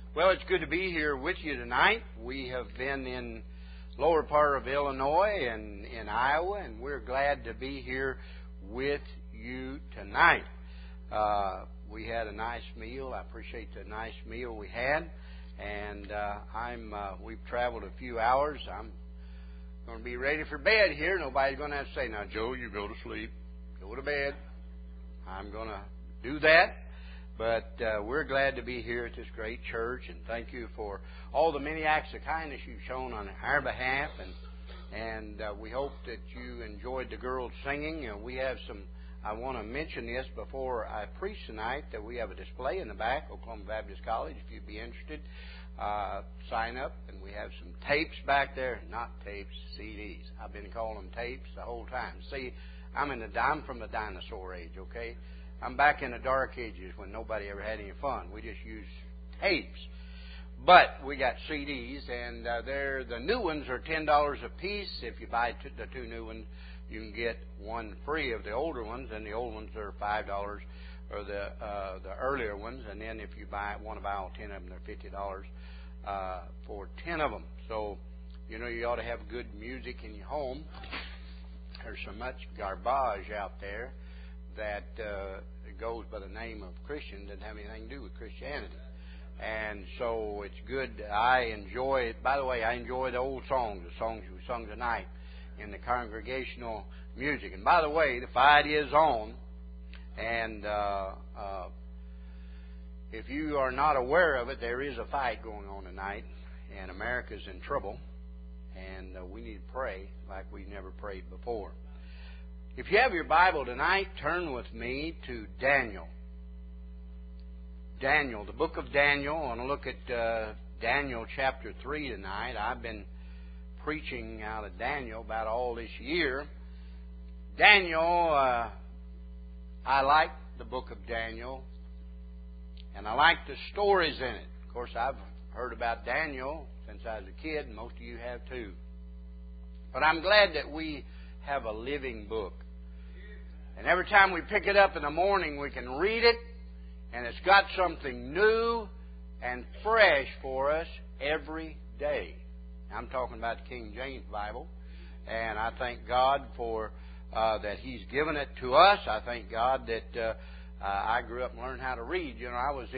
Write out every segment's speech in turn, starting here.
Well, it's good to be here with you tonight. We have been in lower part of Illinois and in Iowa, and we're glad to be here with you tonight. We had a nice meal. I appreciate the nice meal we had, and we've traveled a few hours. I'm going to be ready for bed here. Nobody's going to have to say, "Now, Joe, you go to sleep, go to bed." I'm going to do that. But we're glad to be here at this great church, and thank you for all the many acts of kindness you've shown on our behalf. And we hope that you enjoyed the girls singing. We have some. I want to mention this before I preach tonight, that we have a display in the back, Oklahoma Baptist College. If you'd be interested, sign up. And we have some tapes back there. Not tapes, CDs. I've been calling them tapes the whole time. See, I'm from the dinosaur age, okay? I'm back in the dark ages when nobody ever had any fun. We just used tapes. But we got CDs, and the new ones are $10 a piece. If you buy the two new ones, you can get one free of the older ones, and the old ones are $5, or the earlier ones. And then if you want to buy all 10 of them, they're $50 for 10 of them. So, you ought to have good music in your home. There's so much garbage out there that goes by the name of Christian, doesn't have anything to do with Christianity. And so it's good. I enjoy it. By the way, I enjoy the old songs, the songs we sung tonight in the congregational music. And by the way, the fight is on. And if you are not aware of it, there is a fight going on tonight. And America's in trouble. And we need to pray like we've never prayed before. If you have your Bible tonight, turn with me to Daniel. Daniel, the book of Daniel. I want to look at Daniel chapter 3 tonight. I've been preaching out of Daniel about all this year. Daniel, I like the book of Daniel, and I like the stories in it. Of course, I've heard about Daniel since I was a kid, and most of you have too. But I'm glad that we have a living book. And every time we pick it up in the morning, we can read it, and it's got something new and fresh for us every day. I'm talking about the King James Bible, and I thank God for that He's given it to us. I thank God that I grew up and learned how to read. I was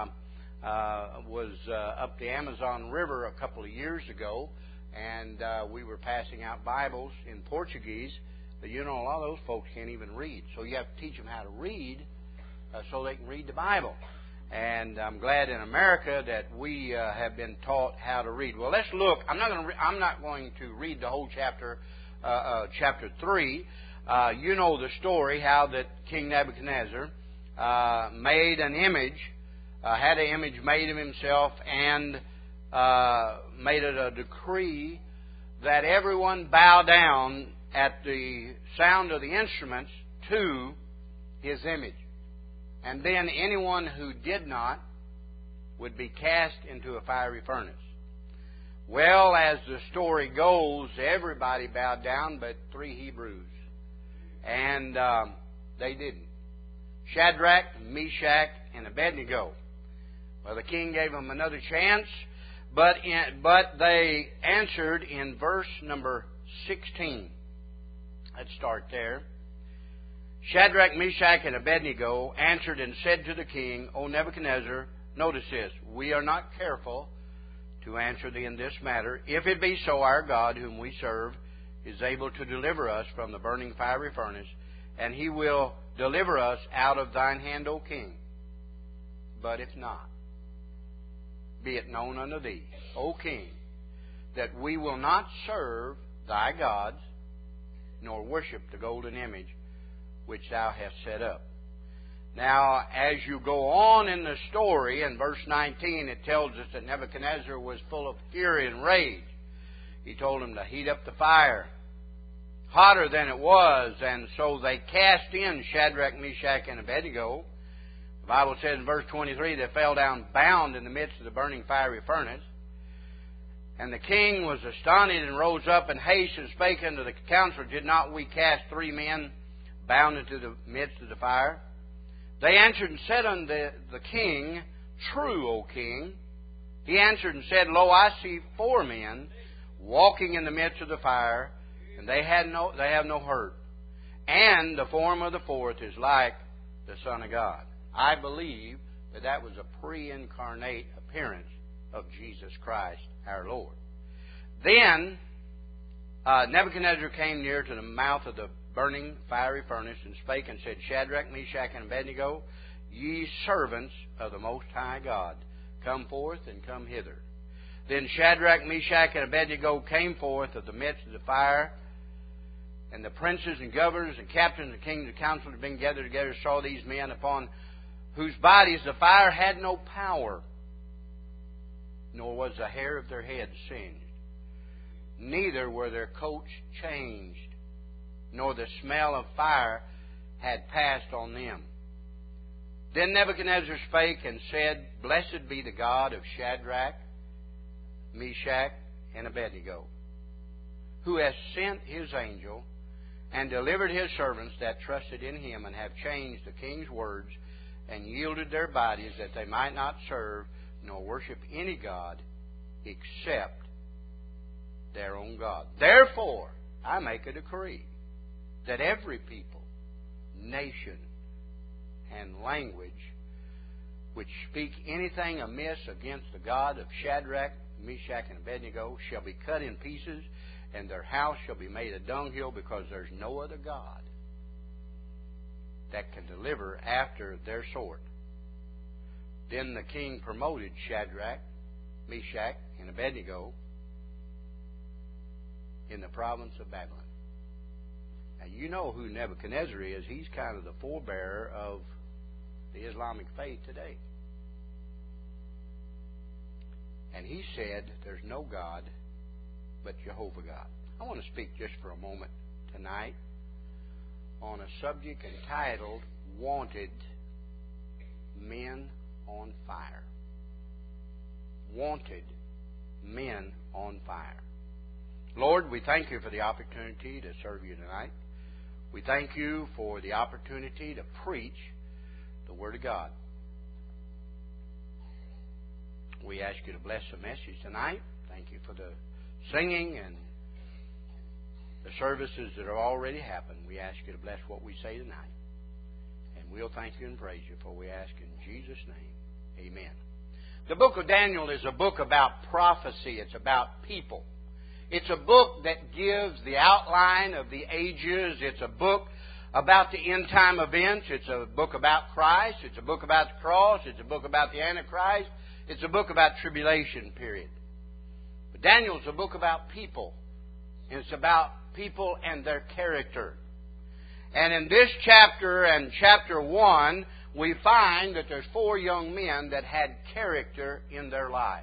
up the Amazon River a couple of years ago, and we were passing out Bibles in Portuguese. But a lot of those folks can't even read. So you have to teach them how to read so they can read the Bible. And I'm glad in America that we have been taught how to read. Well, let's look. I'm not going to read the whole chapter 3. You know the story, how that King Nebuchadnezzar made an image, had an image made of himself, and made it a decree that everyone bow down at the sound of the instruments to his image. And then anyone who did not would be cast into a fiery furnace. Well, as the story goes, everybody bowed down but 3 Hebrews. And they didn't. Shadrach, Meshach, and Abednego. Well, the king gave them another chance, but they answered in verse number 16. Let's start there. Shadrach, Meshach, and Abednego answered and said to the king, O Nebuchadnezzar, notice this, we are not careful to answer thee in this matter. If it be so, our God, whom we serve, is able to deliver us from the burning fiery furnace, and He will deliver us out of thine hand, O king. But if not, be it known unto thee, O king, that we will not serve thy gods, nor worship the golden image which thou hast set up. Now, as you go on in the story, in verse 19, it tells us that Nebuchadnezzar was full of fury and rage. He told him to heat up the fire hotter than it was, and so they cast in Shadrach, Meshach, and Abednego. The Bible says in verse 23, they fell down bound in the midst of the burning fiery furnace. And the king was astonished and rose up in haste and spake unto the counselor, did not we cast 3 men bound into the midst of the fire? They answered and said unto the king, True, O king. He answered and said, Lo, I see 4 men walking in the midst of the fire, and they have no hurt. And the form of the 4th is like the Son of God. I believe that was a pre-incarnate appearance of Jesus Christ, our Lord. Then Nebuchadnezzar came near to the mouth of the burning fiery furnace and spake and said, Shadrach, Meshach, and Abednego, ye servants of the Most High God, come forth and come hither. Then Shadrach, Meshach, and Abednego came forth of the midst of the fire, and the princes and governors and captains and kings and counselors being gathered together saw these men, upon whose bodies the fire had no power, nor was the hair of their heads singed. Neither were their coats changed, nor the smell of fire had passed on them. Then Nebuchadnezzar spake and said, Blessed be the God of Shadrach, Meshach, and Abednego, who has sent His angel and delivered His servants that trusted in Him, and have changed the king's words, and yielded their bodies that they might not serve nor worship any god except their own God. Therefore, I make a decree that every people, nation, and language which speak anything amiss against the God of Shadrach, Meshach, and Abednego shall be cut in pieces, and their house shall be made a dunghill, because there's no other God that can deliver after their sort. Then the king promoted Shadrach, Meshach, and Abednego in the province of Babylon. Now, you know who Nebuchadnezzar is. He's kind of the forebearer of the Islamic faith today. And he said, there's no God but Jehovah God. I want to speak just for a moment tonight on a subject entitled, Wanted Men on Fire. Wanted Men on Fire. Lord, we thank You for the opportunity to serve You tonight. We thank You for the opportunity to preach the Word of God. We ask You to bless the message tonight. Thank You for the singing and the services that have already happened. We ask You to bless what we say tonight. And we'll thank You and praise You, for we ask in Jesus' name. Amen. The book of Daniel is a book about prophecy. It's about people. It's a book that gives the outline of the ages. It's a book about the end time events. It's a book about Christ. It's a book about the cross. It's a book about the Antichrist. It's a book about tribulation period. But Daniel's a book about people. And it's about people and their character. And in this chapter and chapter 1, we find that there's 4 young men that had character in their life.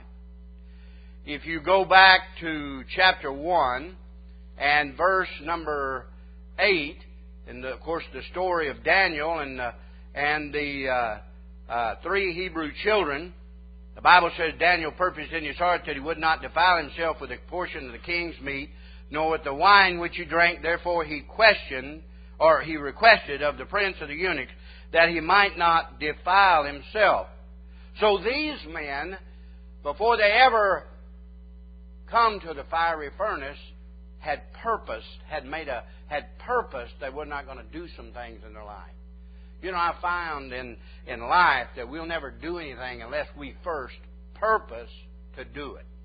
If you go back to chapter 1 and verse number 8, and of course the story of Daniel and the 3 Hebrew children, the Bible says Daniel purposed in his heart that he would not defile himself with a portion of the king's meat, nor with the wine which he drank. Therefore he requested of the prince of the eunuchs that he might not defile himself. So these men, before they ever come to the fiery furnace, had purposed they were not going to do some things in their life. You know, I found in life that we'll never do anything unless we first purpose to do it.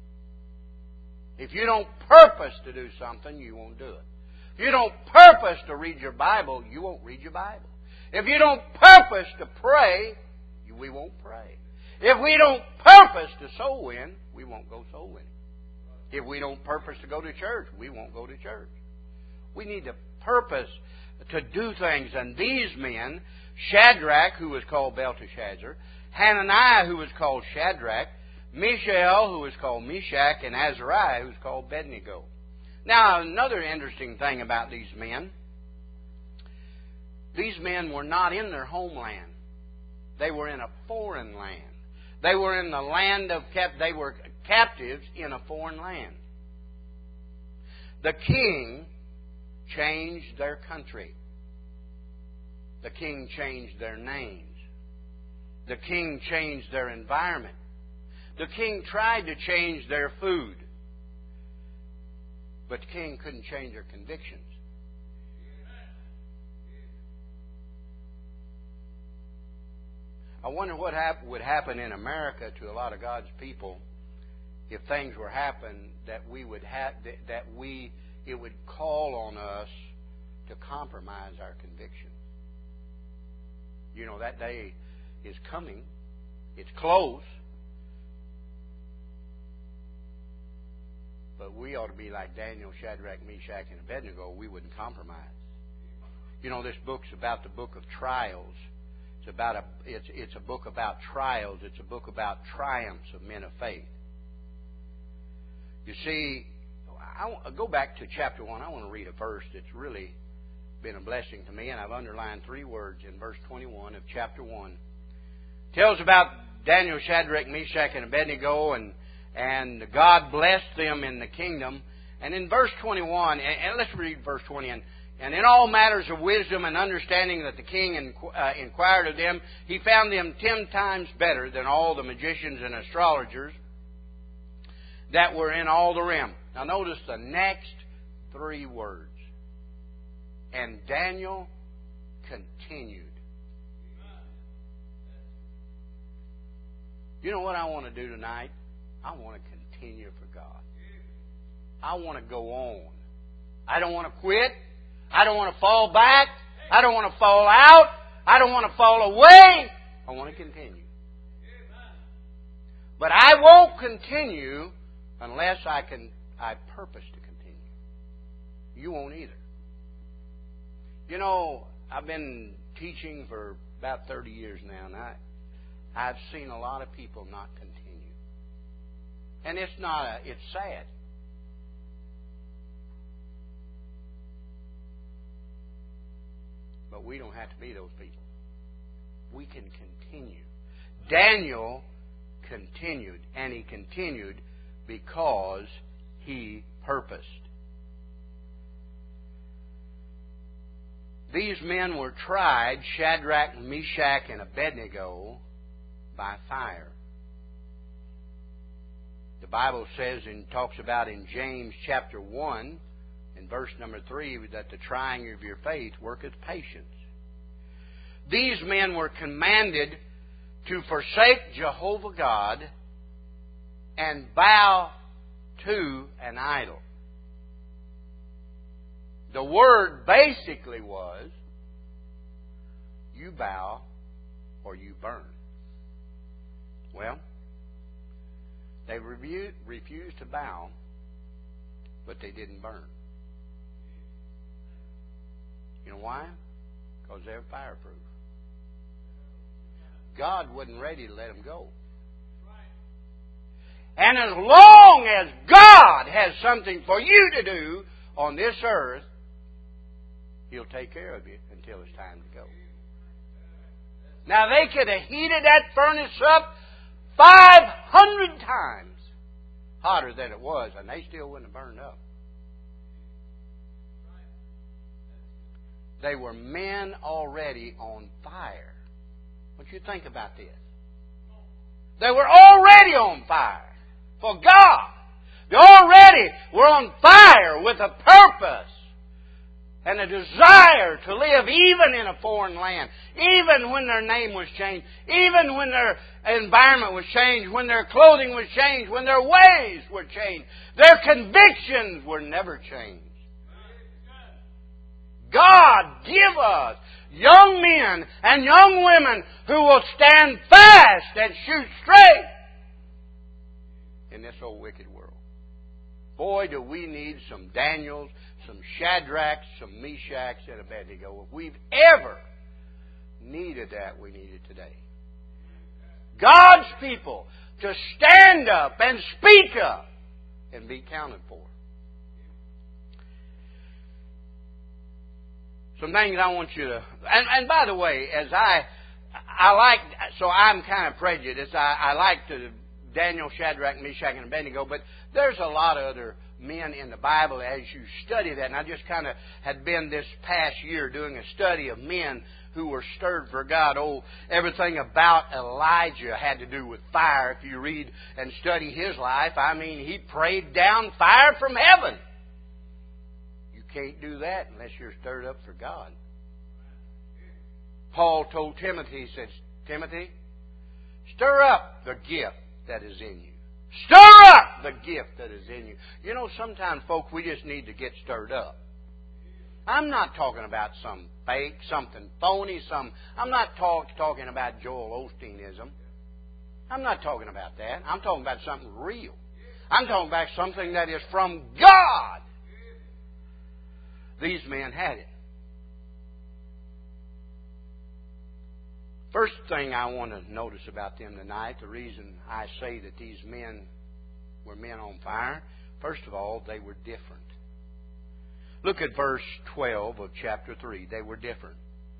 If you don't purpose to do something, you won't do it. If you don't purpose to read your Bible, you won't read your Bible. If you don't purpose to pray, we won't pray. If we don't purpose to soul win, we won't go soul winning. If we don't purpose to go to church, we won't go to church. We need to purpose to do things. And these men, Shadrach, who was called Belteshazzar, Hananiah, who was called Shadrach, Mishael, who was called Meshach, and Azariah, who was called Abednego. Now, another interesting thing about these men were not in their homeland. They were in a foreign land. They were in the land of they were captives in a foreign land. The king changed their country. The king changed their names. The king changed their environment. The king tried to change their food, but the king couldn't change their convictions. I wonder what would happen in America to a lot of God's people if things were happen that we would have it would call on us to compromise our convictions. You know, that day is coming. It's close. But we ought to be like Daniel, Shadrach, Meshach, and Abednego. We wouldn't compromise. You know, this book's about the book of trials. It's a book about trials. It's a book about triumphs of men of faith. You see, I'll go back to chapter 1. I want to read a verse that's really been a blessing to me, and I've underlined 3 words in verse 21 of chapter 1. It tells about Daniel, Shadrach, Meshach, and Abednego, and God blessed them in the kingdom. And in verse 21, and let's read verse 20. And in all matters of wisdom and understanding that the king inquired of them, he found them 10 times better than all the magicians and astrologers that were in all the realm. Now notice the next 3 words. And Daniel continued. You know what I want to do tonight? I want to continue for God. I want to go on. I don't want to quit. I don't want to fall back. I don't want to fall out. I don't want to fall away. I want to continue. But I won't continue unless I purpose to continue. You won't either. You know, I've been teaching for about 30 years now, and I've seen a lot of people not continue. And it's sad. But we don't have to be those people. We can continue. Daniel continued, and he continued because he purposed. These men were tried, Shadrach, Meshach, and Abednego, by fire. The Bible says and talks about in James chapter 1, in verse number 3, that the trying of your faith worketh patience. These men were commanded to forsake Jehovah God and bow to an idol. The word basically was, you bow or you burn. Well, they refused to bow, but they didn't burn. You know why? Because they're fireproof. God wasn't ready to let them go. And as long as God has something for you to do on this earth, He'll take care of you until it's time to go. Now, they could have heated that furnace up 500 times hotter than it was, and they still wouldn't have burned up. They were men already on fire. I want you to think about this. They were already on fire for God. They already were on fire with a purpose and a desire to live even in a foreign land, even when their name was changed, even when their environment was changed, when their clothing was changed, when their ways were changed. Their convictions were never changed. God, give us young men and young women who will stand fast and shoot straight in this old wicked world. Boy, do we need some Daniels, some Shadrachs, some Meshachs, and Abednego. If we've ever needed that, we need it today. God's people to stand up and speak up and be counted for. Some things I want you to... And by the way, as I like... So I'm kind of prejudiced. I like the Daniel, Shadrach, Meshach, and Abednego, but there's a lot of other men in the Bible as you study that. And I just kind of had been this past year doing a study of men who were stirred for God. Oh, everything about Elijah had to do with fire. If you read and study his life, I mean, he prayed down fire from heaven. You can't do that unless you're stirred up for God. Paul told Timothy, he said, Timothy, stir up the gift that is in you. Stir up the gift that is in you. You know, sometimes, folks, we just need to get stirred up. I'm not talking about some fake, something phony, I'm not talking about Joel Osteenism. I'm not talking about that. I'm talking about something real. I'm talking about something that is from God. These men had it. First thing I want to notice about them tonight, the reason I say that these men were men on fire, first of all, they were different. Look at verse 12 of chapter 3. They were different.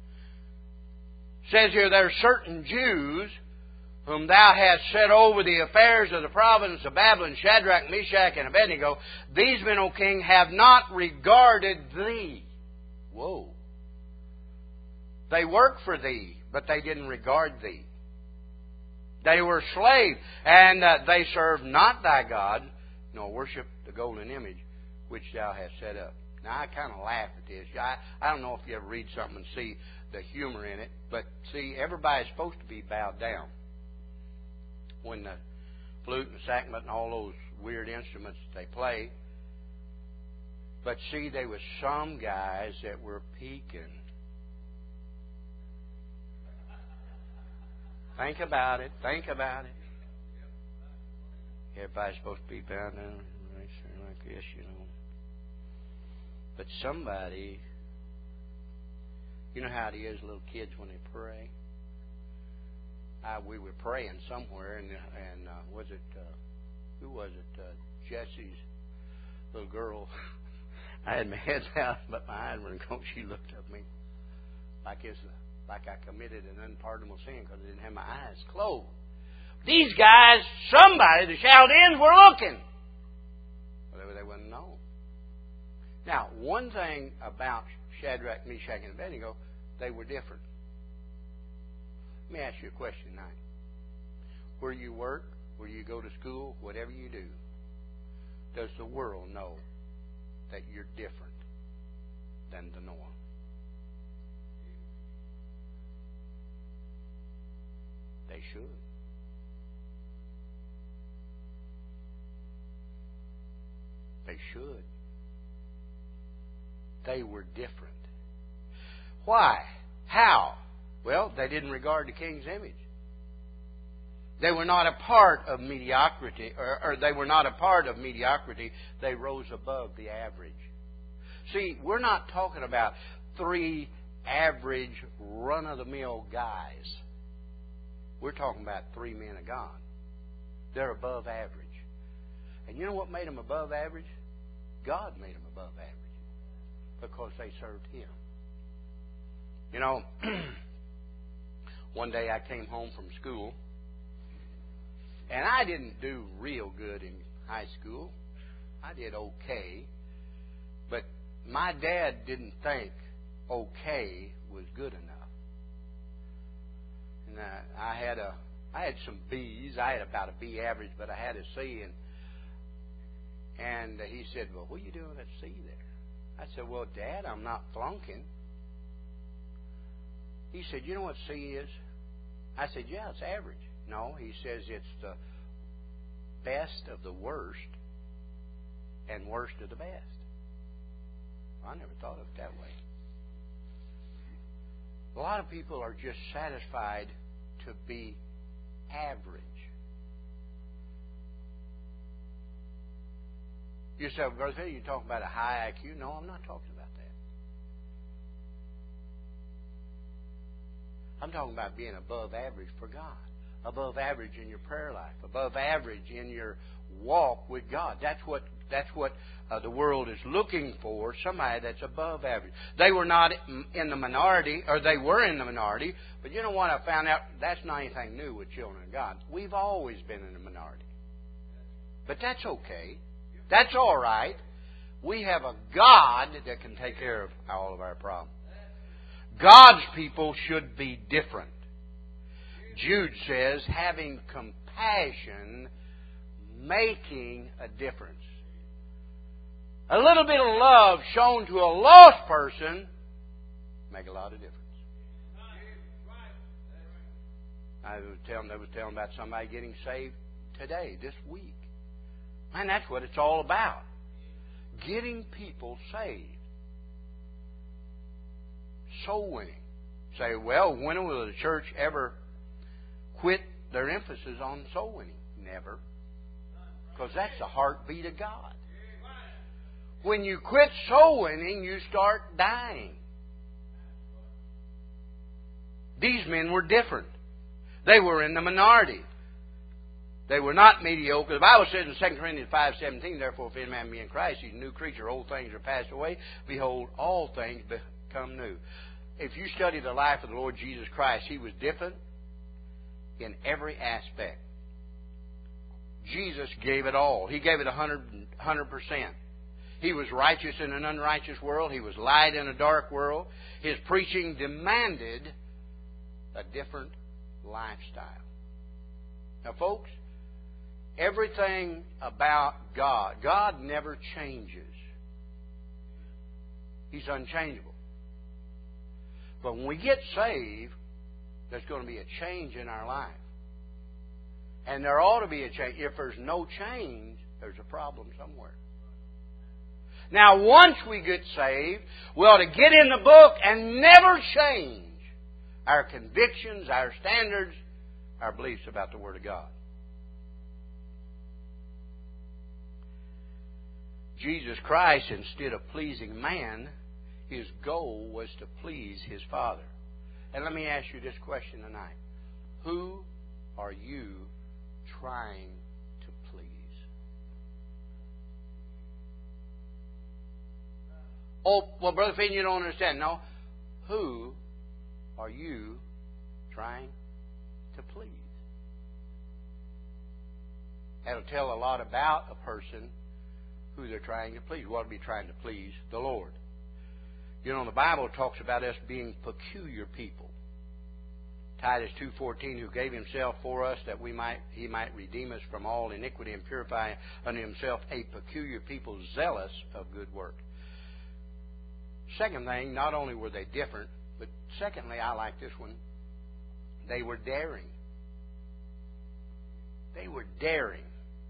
It says here, there are certain Jews whom thou hast set over the affairs of the province of Babylon, Shadrach, Meshach, and Abednego. These men, O king, have not regarded thee. Whoa. They worked for thee, but they didn't regard thee. They were slaves, and they served not thy God, nor worshiped the golden image which thou hast set up. Now, I kind of laugh at this. I don't know if you ever read something and see the humor in it, but see, everybody's supposed to be bowed down. When the flute and the sacrament and all those weird instruments they play. But see, there was some guys that were peeking. Think about it. Think about it. Everybody's supposed to be bowed down like this, you know. But somebody, you know how it is, little kids when they pray. We were praying somewhere, and was it who was it? Jesse's little girl. I had my head out, but my eyes were closed. She looked at me like I committed an unpardonable sin because I didn't have my eyes closed. These guys, somebody, the Chaldeans, were looking. Well, they wouldn't know. Now, one thing about Shadrach, Meshach, and Abednego, they were different. Let me ask you a question tonight. Where you work, where you go to school, whatever you do, does the world know that you're different than the norm? They should. They should. They were different. Why? How? Well, they didn't regard the king's image. They were not a part of mediocrity, or they were not a part of mediocrity. They rose above the average. See, we're not talking about three average, run-of-the-mill guys. We're talking about three men of God. They're above average. And you know what made them above average? God made them above average. Because they served Him. You know, one day I came home from school, and I didn't do real good in high school. I did okay. But my dad didn't think okay was good enough. And I had some B's. I had about a B average, but I had a C. And he said, well, what are you doing at C there? I said, well, Dad, I'm not flunking. He said, you know what C is? I said, yeah, it's average. No, he says it's the best of the worst and worst of the best. Well, I never thought of it that way. A lot of people are just satisfied to be average. You say, Brother Phil, you talking about a high IQ? No, I'm not talking about that. I'm talking about being above average for God. Above average in your prayer life. Above average in your walk with God. That's what the world is looking for. Somebody that's above average. They were not in the minority, or they were in the minority. But you know what I found out? That's not anything new with children of God. We've always been in the minority. But that's okay. That's all right. We have a God that can take care of all of our problems. God's people should be different. Jude says, having compassion, making a difference. A little bit of love shown to a lost person make a lot of difference. They was telling about somebody getting saved today, this week. Man, that's what it's all about. Getting people saved. Soul winning. Say, well, when will the church ever quit their emphasis on soul winning? Never. Because that's the heartbeat of God. When you quit soul winning, you start dying. These men were different. They were in the minority. They were not mediocre. The Bible says in 2 Corinthians 5:17, therefore, if any man be in Christ, he's a new creature. Old things are passed away. Behold, all things become new. If you study the life of the Lord Jesus Christ, He was different in every aspect. Jesus gave it all. He gave it 100%. He was righteous in an unrighteous world. He was light in a dark world. His preaching demanded a different lifestyle. Now, folks, everything about God never changes. He's unchangeable. But when we get saved, there's going to be a change in our life. And there ought to be a change. If there's no change, there's a problem somewhere. Now, once we get saved, we ought to get in the book and never change our convictions, our standards, our beliefs about the Word of God. Jesus Christ, instead of pleasing man, His goal was to please His Father. And let me ask you this question tonight. Who are you trying to please? Oh, well, Brother Finn, you don't understand. No. Who are you trying to please? That'll tell a lot about a person who they're trying to please. We ought to be trying to please the Lord. You know, the Bible talks about us being peculiar people. Titus 2:14, who gave Himself for us that He might redeem us from all iniquity and purify unto Himself a peculiar people, zealous of good work. Second thing, not only were they different, but secondly, I like this one, they were daring. They were daring.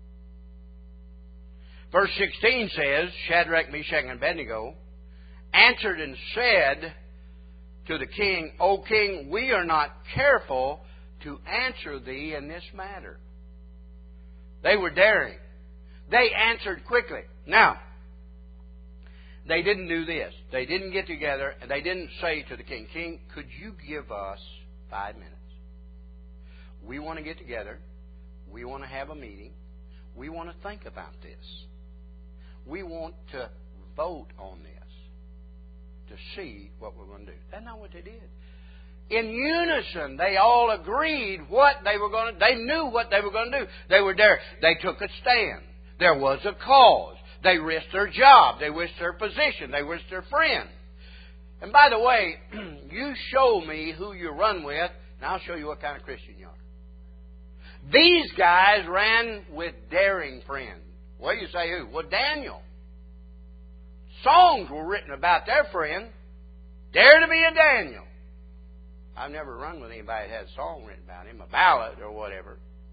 Verse 16 says, Shadrach, Meshach, and Abednego answered and said to the king, O king, we are not careful to answer thee in this matter. They were daring. They answered quickly. Now, they didn't do this. They didn't get together and they didn't say to the king, King, could you give us 5 minutes? We want to get together. We want to have a meeting. We want to think about this. We want to vote on this to see what we're going to do. That's not what they did. In unison, they all agreed what they were going to do. They knew what they were going to do. They were there. They took a stand. There was a cause. They risked their job. They risked their position. They risked their friend. And by the way, you show me who you run with, and I'll show you what kind of Christian you are. These guys ran with daring friends. Well, you say who? Well, Daniel. Songs were written about their friend. Dare to be a Daniel. I've never run with anybody that had a song written about him, a ballad or whatever.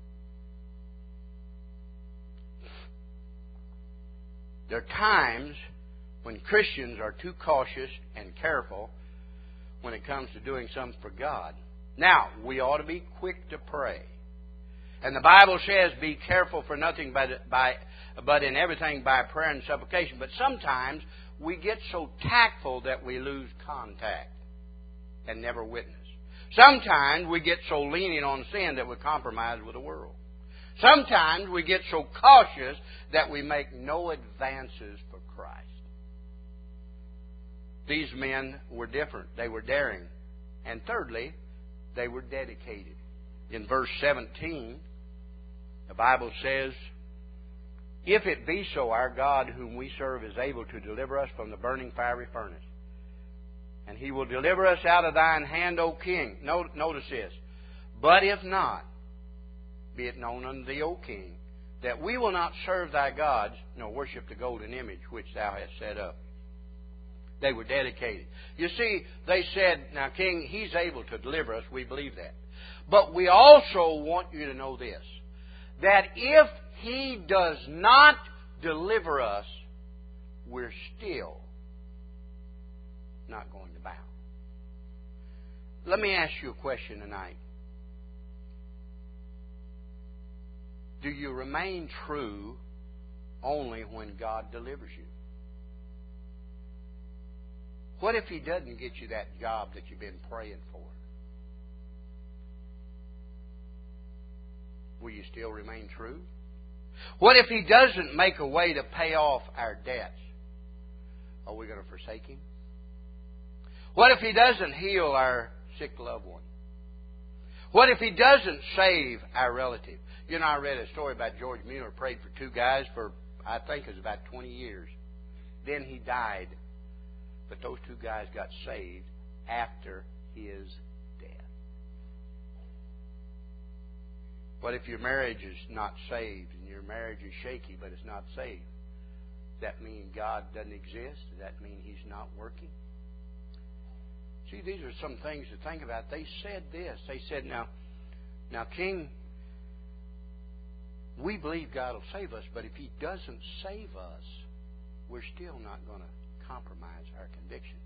There are times when Christians are too cautious and careful when it comes to doing something for God. Now, we ought to be quick to pray. And the Bible says, be careful for nothing but in everything by prayer and supplication. But sometimes we get so tactful that we lose contact and never witness. Sometimes we get so lenient on sin that we compromise with the world. Sometimes we get so cautious that we make no advances for Christ. These men were different. They were daring. And thirdly, they were dedicated. In verse 17, the Bible says, if it be so, our God whom we serve is able to deliver us from the burning fiery furnace, And He will deliver us out of thine hand, O King. Notice this. But if not, be it known unto thee, O King, that we will not serve thy gods, nor worship the golden image which thou hast set up. They were dedicated. You see, they said, now King, He's able to deliver us. We believe that. But we also want you to know this, that if He does not deliver us, we're still not going to bow. Let me ask you a question tonight. Do you remain true only when God delivers you? What if He doesn't get you that job that you've been praying for? Will you still remain true? What if He doesn't make a way to pay off our debts? Are we going to forsake Him? What if He doesn't heal our sick loved one? What if He doesn't save our relative? You know, I read a story about George Mueller prayed for two guys for, I think it was about 20 years. Then he died. But those two guys got saved after his death. What if your marriage is not saved and your marriage is shaky but it's not saved? Does that mean God doesn't exist? Does that mean He's not working? See, these are some things to think about. They said this. They said, now King, we believe God will save us, but if He doesn't save us, we're still not going to compromise our conviction.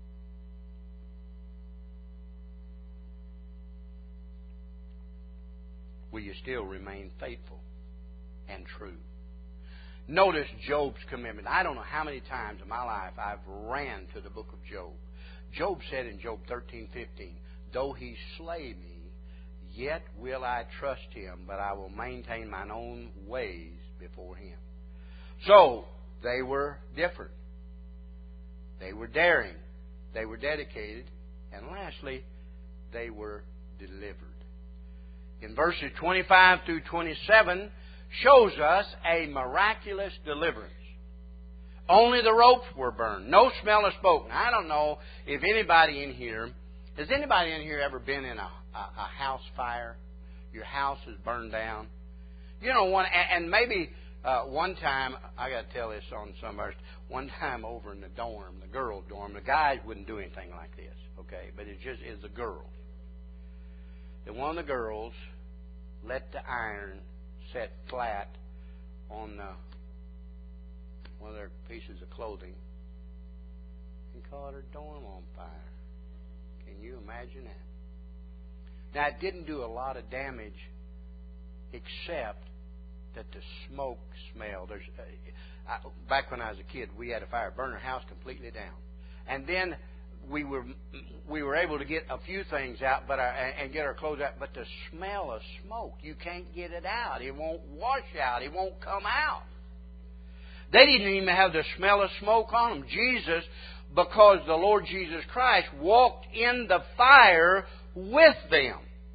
Will you still remain faithful and true? Notice Job's commitment. I don't know how many times in my life I've ran to the book of Job. Job said in Job 13:15, though He slay me, yet will I trust Him, but I will maintain mine own ways before Him. So, they were different. They were daring. They were dedicated. And lastly, they were delivered. In verses 25 through 27 shows us a miraculous deliverance. Only the ropes were burned. No smell of smoke. Now, I don't know if anybody in here, has anybody in here ever been in a house fire? Your house is burned down. You know, and maybe one time, I got to tell this on some of ours. One time over in the dorm, the girls' dorm, the guys wouldn't do anything like this, okay? But it just is the girls. And one of the girls let the iron set flat on one of their pieces of clothing and caught her dorm on fire. Can you imagine that? Now, it didn't do a lot of damage except that the smoke smell. Back when I was a kid, we had a fire, burn our house completely down, and then we were able to get a few things out, and get our clothes out. But the smell of smoke, you can't get it out. It won't wash out. It won't come out. They didn't even have the smell of smoke on them. Jesus, because the Lord Jesus Christ walked in the fire with them.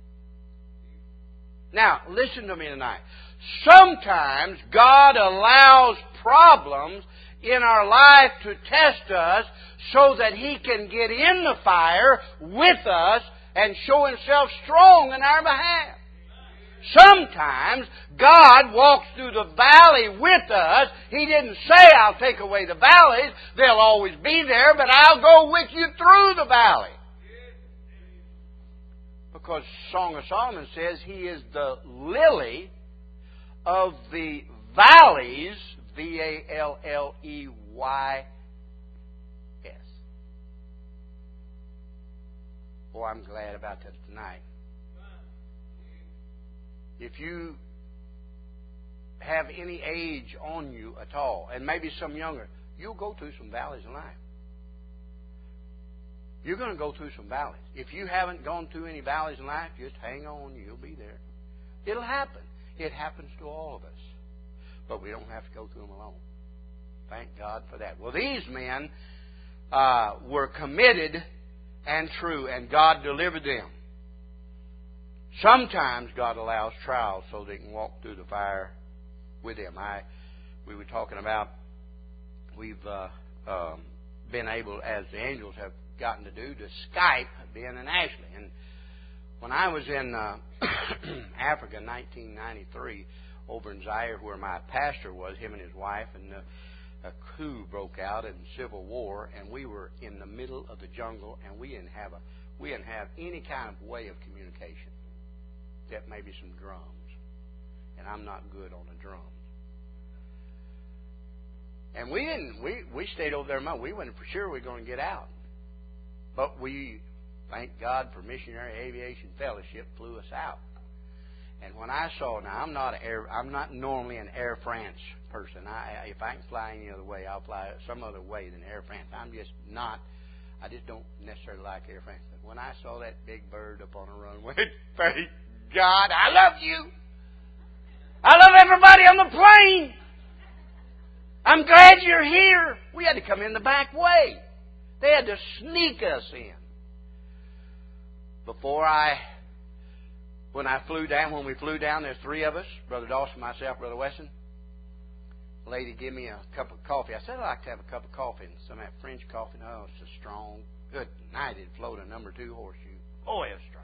Now, listen to me tonight. Sometimes God allows problems in our life to test us so that He can get in the fire with us and show Himself strong in our behalf. Sometimes God walks through the valley with us. He didn't say, I'll take away the valleys. They'll always be there, but I'll go with you through the valley. Because Song of Solomon says He is the lily of the valleys, Valleys. Oh, I'm glad about that tonight. If you have any age on you at all, and maybe some younger, you'll go through some valleys in life. You're going to go through some valleys. If you haven't gone through any valleys in life, just hang on. You'll be there. It'll happen. It happens to all of us. But we don't have to go through them alone. Thank God for that. Well, these men were committed and true, and God delivered them. Sometimes God allows trials so they can walk through the fire with Him. We were talking about we've been able, as the angels have gotten to do to Skype Ben and Ashley. And when I was in Africa in 1993, over in Zaire, where my pastor was, him and his wife, and a coup broke out in civil war, and we were in the middle of the jungle, and we didn't have any kind of way of communication, except maybe some drums. And I'm not good on the drums. And we stayed over there a month. We weren't for sure we were going to get out. But we, thank God for Missionary Aviation Fellowship, flew us out. And when I saw, now I'm not normally an Air France person. If I can fly any other way, I'll fly some other way than Air France. I just don't necessarily like Air France. But when I saw that big bird up on the runway, thank God, I love you. I love everybody on the plane. I'm glad you're here. We had to come in the back way. They had to sneak us in. When we flew down, there's three of us, Brother Dawson, myself, Brother Weston. The lady gave me a cup of coffee. I said I'd like to have a cup of coffee, and some of that French coffee. Oh, it's so strong. Good night. It float a number 2 horseshoe. Oh, it's strong.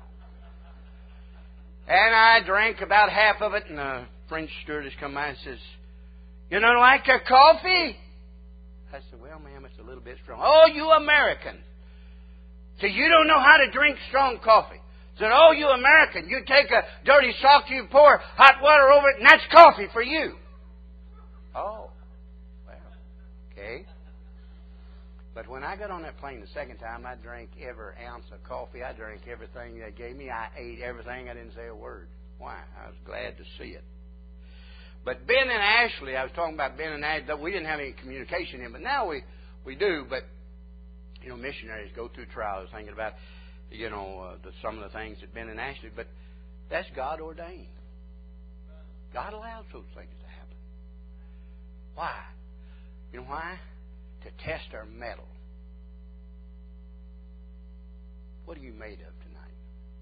And I drank about half of it, and the French stewardess come by and says, "You don't like your coffee?" I said, "Well, ma'am, it's a little bit strong." "Oh, you American. So you don't know how to drink strong coffee." I said, "Oh, you American. You take a dirty sock, you pour hot water over it, and that's coffee for you." Oh, well, okay. But when I got on that plane the second time, I drank every ounce of coffee. I drank everything they gave me. I ate everything. I didn't say a word. Why? I was glad to see it. But Ben and Ashley, I was talking about Ben and Ashley, we didn't have any communication in, but now we do. But, missionaries go through trials, thinking about, some of the things that Ben and Ashley, but that's God ordained. God allows those things to happen. Why? You know why? To test our mettle. What are you made of tonight?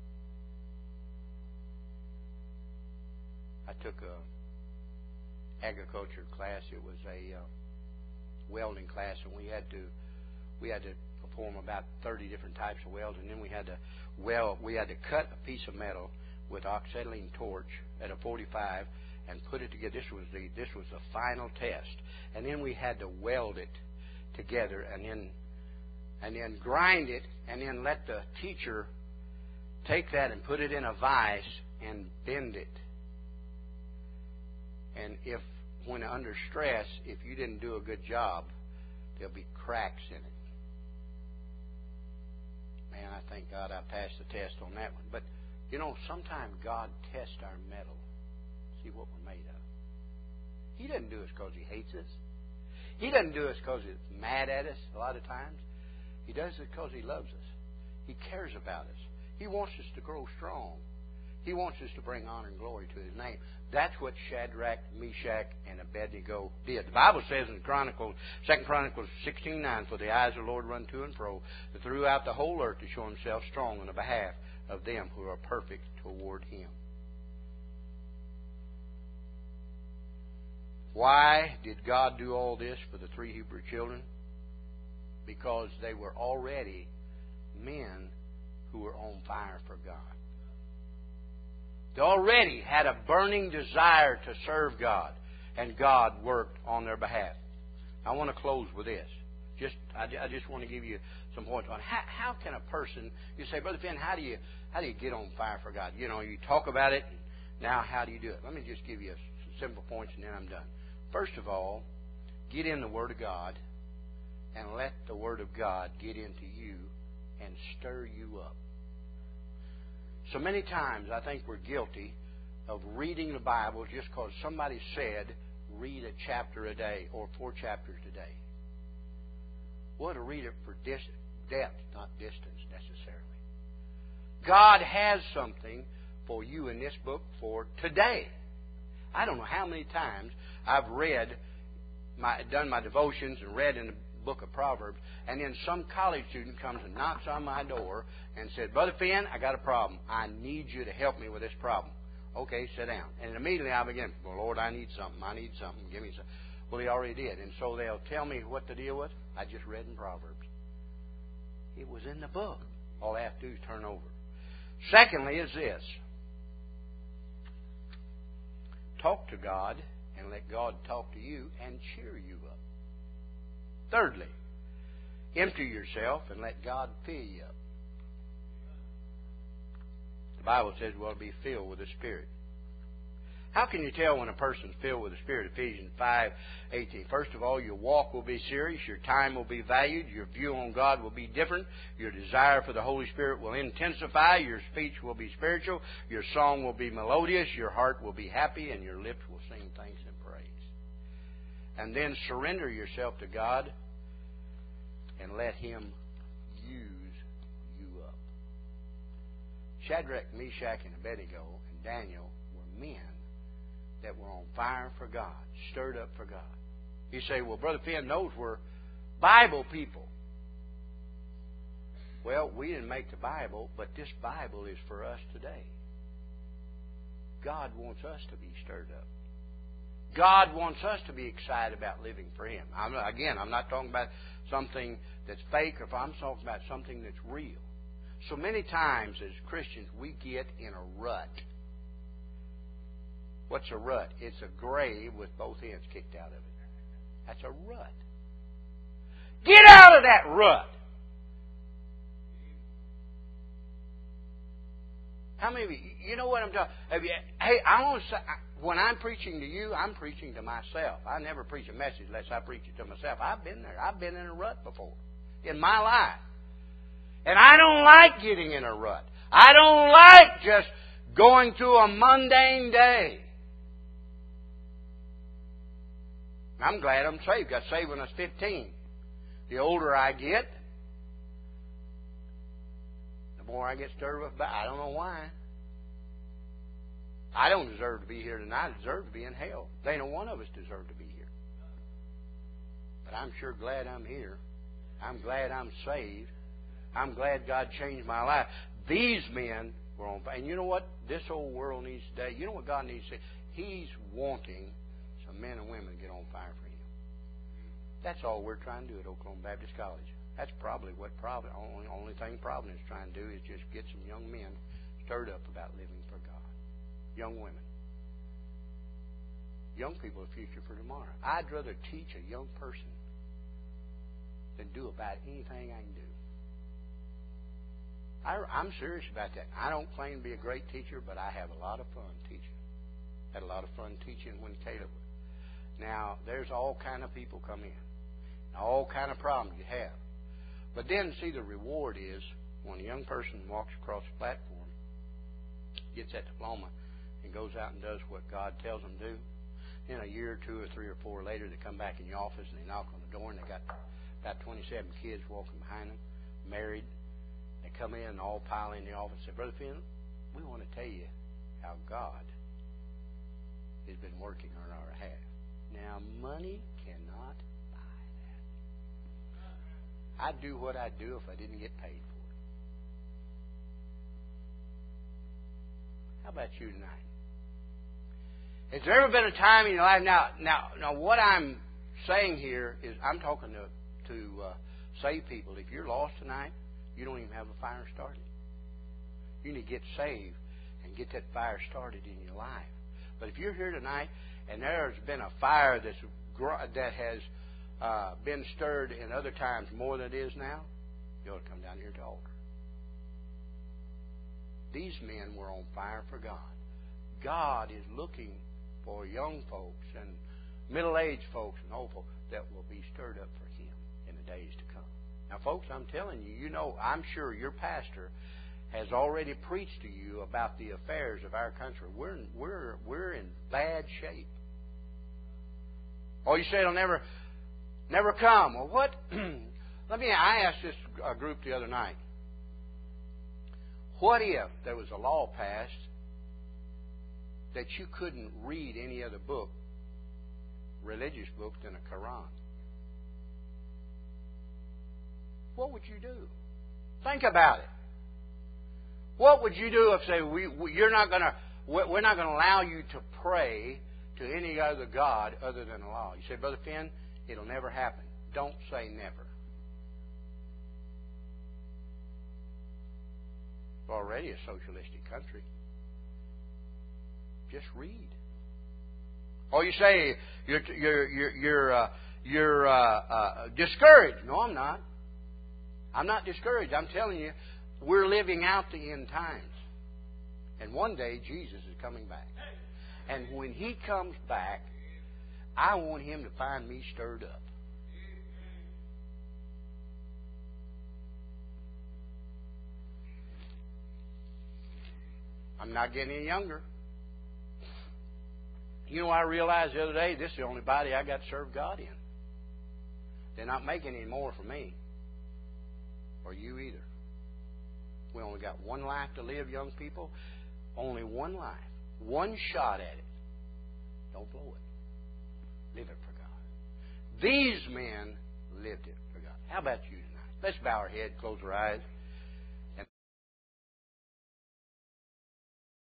I took a agriculture class. It was a welding class, and we had to perform about 30 different types of welds, and then we had to cut a piece of metal with oxidylene torch at a 45 and put it together. This was the final test, and then we had to weld it together, and then grind it, and then let the teacher take that and put it in a vise and bend it. And when under stress, if you didn't do a good job, there'll be cracks in it. Man, I thank God I passed the test on that one. But, sometimes God tests our mettle. See what we're made of. He doesn't do us because He hates us. He doesn't do us because He's mad at us a lot of times. He does it because He loves us. He cares about us. He wants us to grow strong. He wants us to bring honor and glory to His name. That's what Shadrach, Meshach, and Abednego did. The Bible says in 2 Chronicles 16:9, "For the eyes of the Lord run to and fro throughout the whole earth to show Himself strong on the behalf of them who are perfect toward Him." Why did God do all this for the 3 Hebrew children? Because they were already men who were on fire for God. They already had a burning desire to serve God, and God worked on their behalf. I want to close with this. I just want to give you some points on how can a person. You say, "Brother Finn, how do you get on fire for God?" You talk about it. And now, how do you do it? Let me just give you some simple points, and then I'm done. First of all, get in the Word of God, and let the Word of God get into you and stir you up. So many times I think we're guilty of reading the Bible just because somebody said, read a chapter a day or 4 chapters a day. Well, to read it for depth, not distance necessarily. God has something for you in this book for today. I don't know how many times I've done my devotions and read in the book of Proverbs, and then some college student comes and knocks on my door and said, "Brother Finn, I got a problem. I need you to help me with this problem." Okay, sit down. And immediately I begin, "Well, Lord, I need something. Give me something." Well, He already did. And so they'll tell me what to deal with. I just read in Proverbs. It was in the book. All I have to do is turn over. Secondly is this. Talk to God and let God talk to you and cheer you up. Thirdly, empty yourself and let God fill you up. The Bible says we'll be filled with the Spirit. How can you tell when a person's filled with the Spirit? Ephesians 5:18. First of all, your walk will be serious. Your time will be valued. Your view on God will be different. Your desire for the Holy Spirit will intensify. Your speech will be spiritual. Your song will be melodious. Your heart will be happy. And your lips will sing thanks and praise. And then surrender yourself to God and let Him use you up. Shadrach, Meshach, and Abednego and Daniel were men that were on fire for God, stirred up for God. You say, well, Brother Finn, those were Bible people. Well, we didn't make the Bible, but this Bible is for us today. God wants us to be stirred up. God wants us to be excited about living for Him. I'm not talking about something that's fake, or I'm talking about something that's real. So many times as Christians, we get in a rut. What's a rut? It's a grave with both ends kicked out of it. That's a rut. Get out of that rut! How many of you know what I'm talking about? Hey, I want to say, when I'm preaching to you, I'm preaching to myself. I never preach a message unless I preach it to myself. I've been there. I've been in a rut before in my life. And I don't like getting in a rut. I don't like just going through a mundane day. I'm glad I'm saved. Got saved when I was 15. The older I get, the more I get stirred up. I don't know why. I don't deserve to be here tonight. I deserve to be in hell. There ain't one of us deserve to be here. But I'm sure glad I'm here. I'm glad I'm saved. I'm glad God changed my life. These men were on fire. And you know what this old world needs today? You know what God needs today? He's wanting some men and women to get on fire for Him. That's all we're trying to do at Oklahoma Baptist College. That's probably what only thing Providence is trying to do is just get some young men stirred up about living for God. Young women. Young people are the future for tomorrow. I'd rather teach a young person than do about anything I can do. I'm serious about that. I don't claim to be a great teacher, but I have a lot of fun teaching. Had a lot of fun teaching when Caleb was. Now, there's all kind of people come in. All kind of problems you have. But then, see, the reward is when a young person walks across the platform, gets that diploma, and goes out and does what God tells them to do. Then a year or two or three or four later, they come back in your office and they knock on the door and they got about 27 kids walking behind them, married. They come in and all pile in the office and say, Brother Finn, we want to tell you how God has been working on our behalf. Now, money cannot buy that. I'd do what I'd do if I didn't get paid for it. How about you tonight? Has there ever been a time in your life? Now, what I'm saying here is I'm talking to saved people. If you're lost tonight, you don't even have a fire started. You need to get saved and get that fire started in your life. But if you're here tonight and there's been a fire that has been stirred in other times more than it is now, you ought to come down here to the altar. These men were on fire for God. God is looking for young folks and middle-aged folks and old folks that will be stirred up for Him in the days to come. Now, folks, I'm telling you, I'm sure your pastor has already preached to you about the affairs of our country. We're in bad shape. Oh, you say it'll never come. Well, what? I asked this group the other night. What if there was a law passed that you couldn't read any other book, religious book, than a Quran? What would you do? Think about it. What would you do if, say, we're not going to allow you to pray to any other God other than Allah? You say, Brother Finn, it'll never happen. Don't say never. We're already a socialistic country. Just read. Oh, you say you're discouraged. No, I'm not. I'm not discouraged. I'm telling you, we're living out the end times. And one day, Jesus is coming back. And when He comes back, I want Him to find me stirred up. I'm not getting any younger. You know, I realized the other day, this is the only body I got to serve God in. They're not making any more for me. Or you either. We only got one life to live, young people. Only one life. One shot at it. Don't blow it. Live it for God. These men lived it for God. How about you tonight? Let's bow our head, close our eyes.